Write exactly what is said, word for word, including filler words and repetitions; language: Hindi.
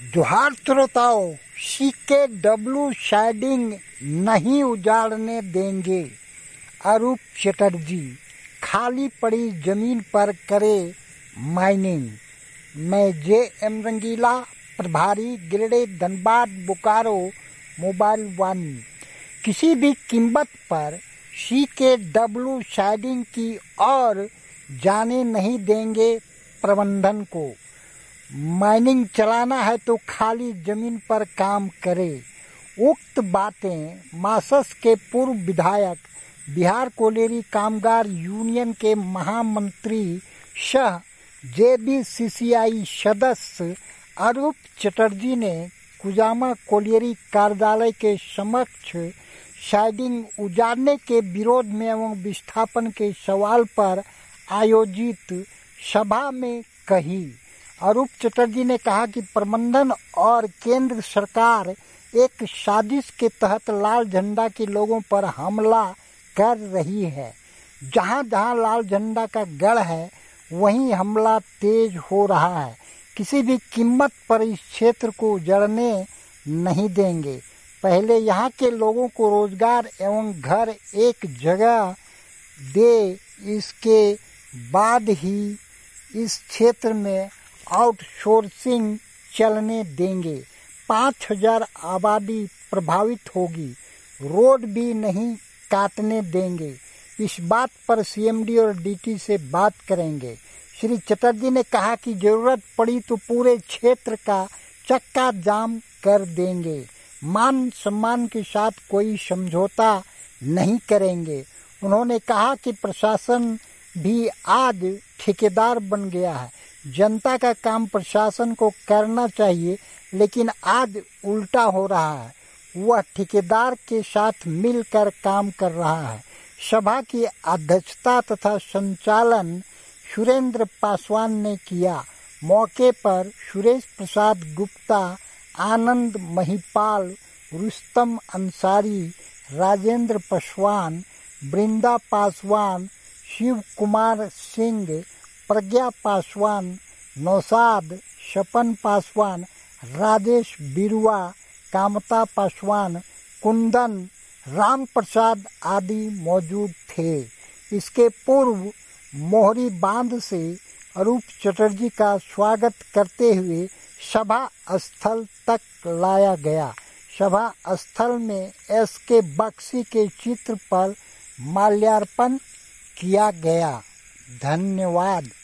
जोहार श्रोताओं, सीके डब्ल्यू शेडिंग नहीं उजाड़ने देंगे। अरूप चटर्जी खाली पड़ी जमीन पर करे माइनिंग। मैं जे एम रंगीला, प्रभारी गिरडे धनबाद बोकारो मोबाइल वन। किसी भी कीमत पर सीके डब्ल्यू शेडिंग की ओर जाने नहीं देंगे प्रबंधन को। माइनिंग चलाना है तो खाली जमीन पर काम करे। उक्त बातें मासस के पूर्व विधायक, बिहार कोयलेरी कामगार यूनियन के महामंत्री सह जेबीसीसीआई सदस्य अरूप चटर्जी ने कुजामा कोयलेरी कार्यालय के समक्ष शेडिंग उजाड़ने के विरोध में एवं विस्थापन के सवाल पर आयोजित सभा में कही। अरूप चटर्जी ने कहा कि प्रबंधन और केंद्र सरकार एक साजिश के तहत लाल झंडा के लोगों पर हमला कर रही है। जहां जहां लाल झंडा का गढ़ है वहीं हमला तेज हो रहा है। किसी भी कीमत पर इस क्षेत्र को उजड़ने नहीं देंगे। पहले यहां के लोगों को रोजगार एवं घर एक जगह दे, इसके बाद ही इस क्षेत्र में आउटसोर्सिंग चलने देंगे। पाँच हजार आबादी प्रभावित होगी। रोड भी नहीं काटने देंगे। इस बात पर सीएमडी और डीटी से बात करेंगे। श्री चटर्जी ने कहा कि जरूरत पड़ी तो पूरे क्षेत्र का चक्का जाम कर देंगे। मान सम्मान के साथ कोई समझौता नहीं करेंगे। उन्होंने कहा कि प्रशासन भी आज ठेकेदार बन गया है। जनता का काम प्रशासन को करना चाहिए, लेकिन आज उल्टा हो रहा है। वह ठेकेदार के साथ मिलकर काम कर रहा है। सभा की अध्यक्षता तथा संचालन सुरेंद्र पासवान ने किया। मौके पर सुरेश प्रसाद गुप्ता, आनंद महिपाल, रुस्तम अंसारी, राजेंद्र पासवान, वृंदा पासवान, शिव कुमार सिंह, प्रज्ञा पासवान, नौशाद, सपन पासवान, राजेश बिरुआ, कामता पासवान, कुंदन, राम प्रसाद आदि मौजूद थे। इसके पूर्व मोहरी बांध से अरूप चटर्जी का स्वागत करते हुए सभा स्थल तक लाया गया। सभा स्थल में एस के बख्शी के चित्र पर माल्यार्पण किया गया। धन्यवाद।